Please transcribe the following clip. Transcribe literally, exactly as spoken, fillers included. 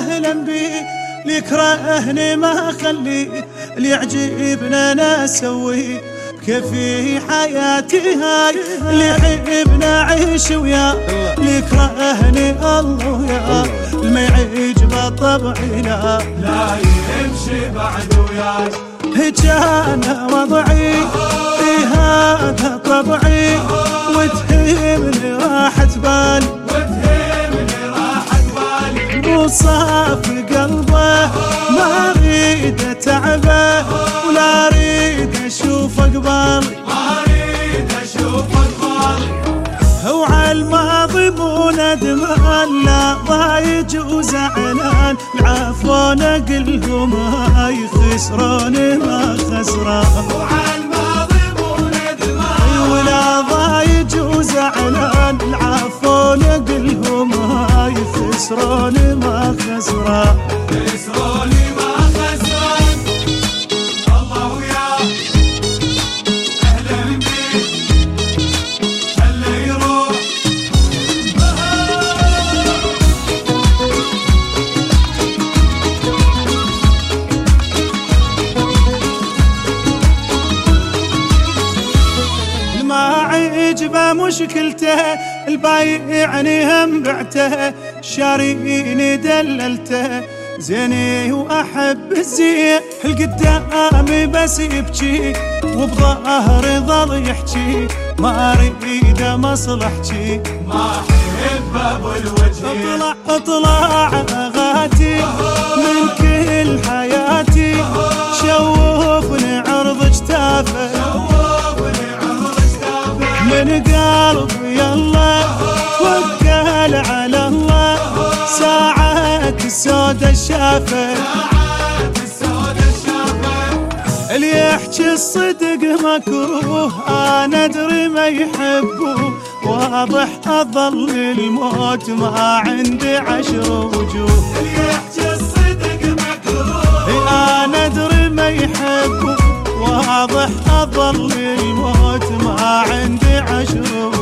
أهلا بي ليكرهني ما خلي اللي يعجبنا أنا أسوي كيفي حياتي هاي اللي يحبنا عيش وياه ليكرهني الله يا ما يعجبه طبعي لا لا يمشي بعد وياي هيك أنا وضعي في هذا طبعي وتهمني راحة بالي وتهمني راحة بالي وصاف قلبه ما اريد اتعبه ولا اريد اشوف قبالي ما اريد اشوف قبالي هو على الماضي مو ندمان لا ضايج وزعلان العفو نقلهم هاي خسران ما خسران وعلى الماضي مو ندمان ولا ضايج وزعلان العفو نقلهم هاي خسران ما خسران خسروني ما خسران الله وياه اهلا بيك هلا يروح ما عجبه مشكلته البايعني هم بعته شاريني دللته زيني واحب الزين القدامي بس يبكي وبظهري ظل يحكي ما اريد مصلحتي ما احب ابو الوجه اطلع اطلع غاتي من كل حياتي شوفني عرض جتافه شوفني عرض جتافه من قلبي يلا توكل على الله ساعات السودة الشافة ساعات السودة الشافة اللي يحكي الصدق مكروه انا ادري ما يحبه واضح اظل الموت ما عندي عشر وجوه اللي يحكي الصدق مكروه انا ادري ما يحبه واضح اظل الموت ما عندي عشر